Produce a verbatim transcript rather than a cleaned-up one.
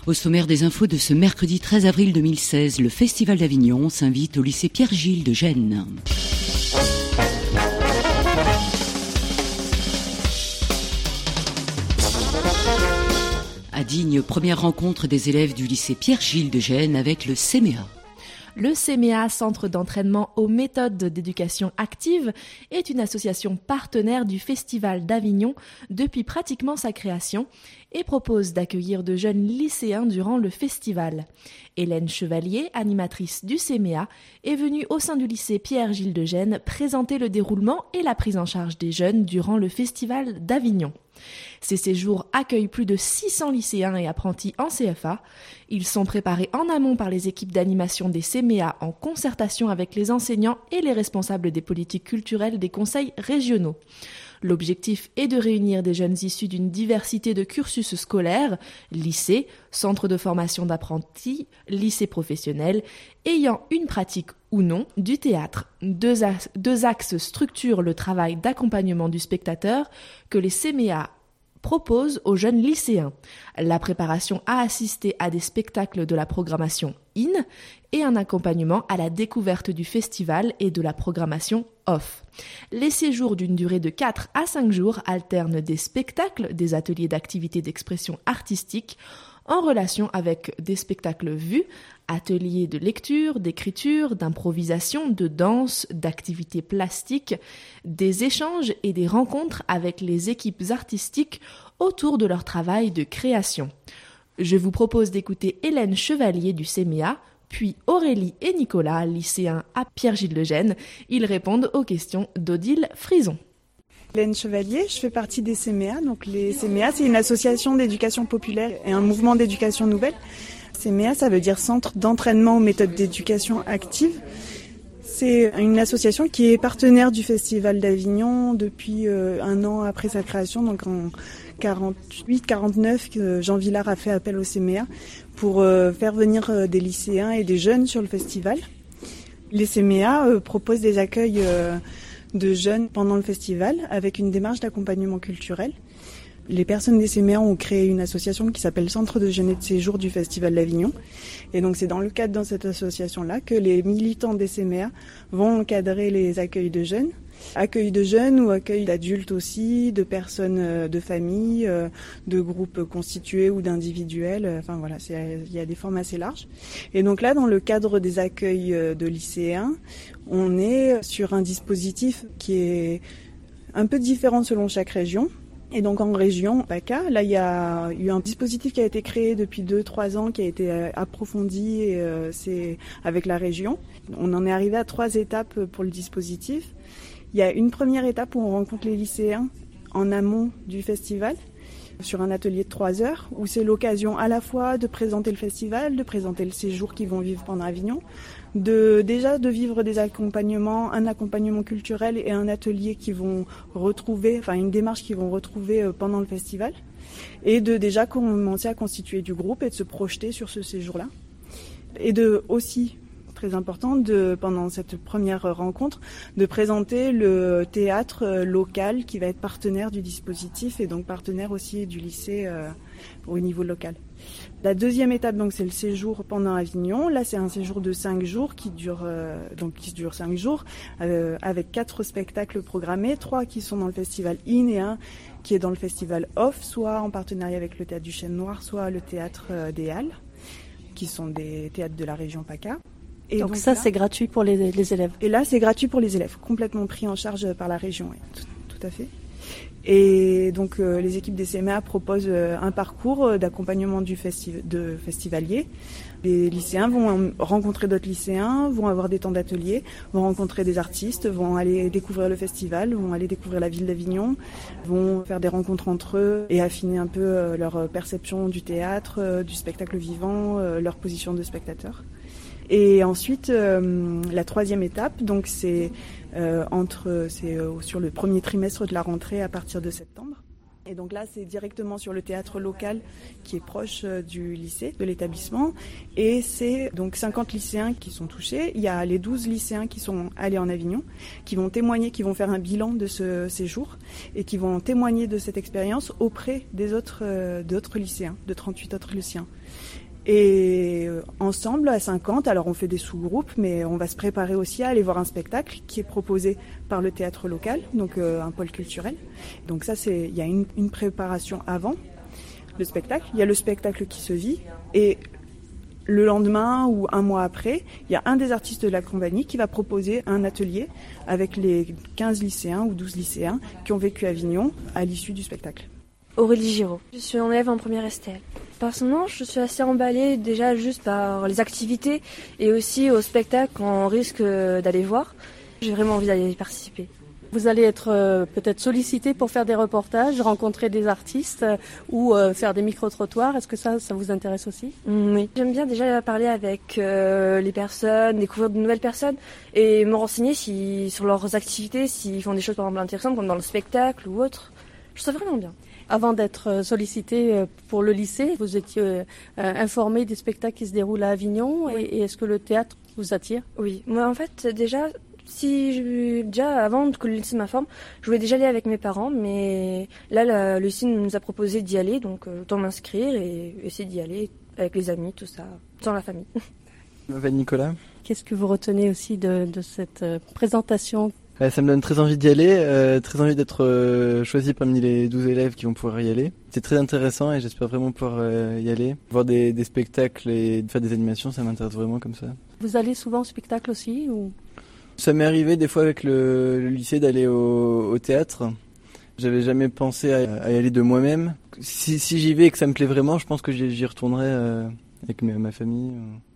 Au sommaire des infos de ce mercredi treize avril deux mille seize, le Festival d'Avignon s'invite au lycée Pierre-Gilles de Gênes. À Digne, première rencontre des élèves du lycée Pierre-Gilles de Gênes avec le C M E A. Le C M E A, Centre d'entraînement aux méthodes d'éducation active, est une association partenaire du Festival d'Avignon depuis pratiquement sa création et propose d'accueillir de jeunes lycéens durant le festival. Hélène Chevalier, animatrice du C M E A, est venue au sein du lycée Pierre-Gilles de Gênes présenter le déroulement et la prise en charge des jeunes durant le Festival d'Avignon. Ces séjours accueillent plus de six cents lycéens et apprentis en C F A. Ils sont préparés en amont par les équipes d'animation des C M E A en concertation avec les enseignants et les responsables des politiques culturelles des conseils régionaux. L'objectif est de réunir des jeunes issus d'une diversité de cursus scolaires, lycée, centre de formation d'apprentis, lycée professionnel, ayant une pratique ou non du théâtre. Deux, axes, deux axes structurent le travail d'accompagnement du spectateur que les C M E A proposent aux jeunes lycéens. La préparation à assister à des spectacles de la programmation in et un accompagnement à la découverte du festival et de la programmation off. Les séjours d'une durée de quatre à cinq jours alternent des spectacles, des ateliers d'activités d'expression artistique en relation avec des spectacles vus, ateliers de lecture, d'écriture, d'improvisation, de danse, d'activités plastiques, des échanges et des rencontres avec les équipes artistiques autour de leur travail de création. Je vous propose d'écouter Hélène Chevalier du C M E A, puis Aurélie et Nicolas, lycéens à Pierre-Gilles de Gênes. Ils répondent aux questions d'Odile Frison. Hélène Chevalier, je fais partie des C M E A. Donc les C M E A, c'est une association d'éducation populaire et un mouvement d'éducation nouvelle. C M E A, ça veut dire Centre d'entraînement aux méthodes d'éducation active. C'est une association qui est partenaire du Festival d'Avignon depuis euh, un an après sa création, donc en quarante-huit quarante-neuf, que Jean Villard a fait appel au C M E A pour euh, faire venir euh, des lycéens et des jeunes sur le festival. Les C M E A euh, proposent des accueils euh, de jeunes pendant le festival avec une démarche d'accompagnement culturel. Les personnes des C M E A ont créé une association qui s'appelle Centre de Jeunes et de Séjour du Festival d'Avignon. Et donc c'est dans le cadre de cette association-là que les militants des C M E A vont encadrer les accueils de jeunes. Accueil de jeunes ou accueil d'adultes aussi, de personnes de famille, de groupes constitués ou d'individuels. Enfin voilà, c'est, il y a des formes assez larges. Et donc là, dans le cadre des accueils de lycéens, on est sur un dispositif qui est un peu différent selon chaque région. Et donc en région PACA, là il y a eu un dispositif qui a été créé depuis deux trois ans, qui a été approfondi et euh, c'est avec la région. On en est arrivé à trois étapes pour le dispositif. Il y a une première étape où on rencontre les lycéens en amont du festival sur un atelier de trois heures où c'est l'occasion à la fois de présenter le festival, de présenter le séjour qu'ils vont vivre pendant Avignon, de déjà de vivre des accompagnements, un accompagnement culturel et un atelier qu'ils vont retrouver, enfin une démarche qu'ils vont retrouver pendant le festival, et de déjà commencer à constituer du groupe et de se projeter sur ce séjour-là. Et de aussi, très important, de, pendant cette première rencontre, de présenter le théâtre local qui va être partenaire du dispositif et donc partenaire aussi du lycée euh, au niveau local. La deuxième étape, donc, c'est le séjour pendant Avignon. Là, c'est un séjour de cinq jours qui dure, euh, donc, qui dure cinq jours, euh, avec quatre spectacles programmés, trois qui sont dans le festival in et un qui est dans le festival off, soit en partenariat avec le théâtre du Chêne Noir, soit le théâtre euh, des Halles, qui sont des théâtres de la région PACA. Et donc, donc ça, là, c'est gratuit pour les, les élèves. Et là, c'est gratuit pour les élèves, complètement pris en charge par la région, oui, tout, tout à fait. Et donc, euh, les équipes des C M E A proposent euh, un parcours d'accompagnement du festi- de festivaliers. Les lycéens vont rencontrer d'autres lycéens, vont avoir des temps d'atelier, vont rencontrer des artistes, vont aller découvrir le festival, vont aller découvrir la ville d'Avignon, vont faire des rencontres entre eux et affiner un peu euh, leur perception du théâtre, euh, du spectacle vivant, euh, leur position de spectateur. Et ensuite, euh, la troisième étape, donc c'est euh, entre, c'est euh, sur le premier trimestre de la rentrée à partir de septembre. Et donc là, c'est directement sur le théâtre local qui est proche du lycée, de l'établissement. Et c'est donc cinquante lycéens qui sont touchés. Il y a les douze lycéens qui sont allés en Avignon, qui vont témoigner, qui vont faire un bilan de ce séjour et qui vont témoigner de cette expérience auprès des autres, euh, d'autres lycéens, de trente-huit autres lycéens. Et ensemble, à cinquante, alors on fait des sous-groupes, mais on va se préparer aussi à aller voir un spectacle qui est proposé par le théâtre local, donc euh, un pôle culturel. Donc ça, c'est, il y a une, une préparation avant le spectacle. Il y a le spectacle qui se vit et le lendemain ou un mois après, il y a un des artistes de la compagnie qui va proposer un atelier avec les quinze lycéens ou douze lycéens qui ont vécu à Avignon à l'issue du spectacle. Aurélie Giraud. Je suis en élève en première S T L. Personnellement, je suis assez emballée déjà juste par les activités et aussi au spectacle qu'on risque d'aller voir. J'ai vraiment envie d'aller y participer. Vous allez être euh, peut-être sollicité pour faire des reportages, rencontrer des artistes euh, ou euh, faire des micro-trottoirs. Est-ce que ça, ça vous intéresse aussi ? Mmh, oui. J'aime bien déjà parler avec euh, les personnes, découvrir de nouvelles personnes et me renseigner si, sur leurs activités, s'ils font des choses par exemple intéressantes comme dans le spectacle ou autre. Je trouve ça vraiment bien. Avant d'être sollicité pour le lycée, vous étiez euh, informé des spectacles qui se déroulent à Avignon. Oui. Et, et est-ce que le théâtre vous attire ? Oui, moi en fait déjà, si je, déjà avant que le lycée m'informe, je voulais déjà aller avec mes parents, mais là la, le lycée nous a proposé d'y aller, donc euh, autant m'inscrire et essayer d'y aller avec les amis, tout ça, sans la famille. Je m'appelle Nicolas. Qu'est-ce que vous retenez aussi de, de cette euh, présentation ? Ouais, ça me donne très envie d'y aller, euh, très envie d'être euh, choisi parmi les douze élèves qui vont pouvoir y aller. C'est très intéressant et j'espère vraiment pouvoir euh, y aller. Voir des, des spectacles et faire des animations, ça m'intéresse vraiment comme ça. Vous allez souvent au spectacle aussi ou... Ça m'est arrivé des fois avec le, le lycée d'aller au, au théâtre. J'avais jamais pensé à, à y aller de moi-même. Si, si j'y vais et que ça me plaît vraiment, je pense que j'y, j'y retournerai euh, avec mes, ma famille.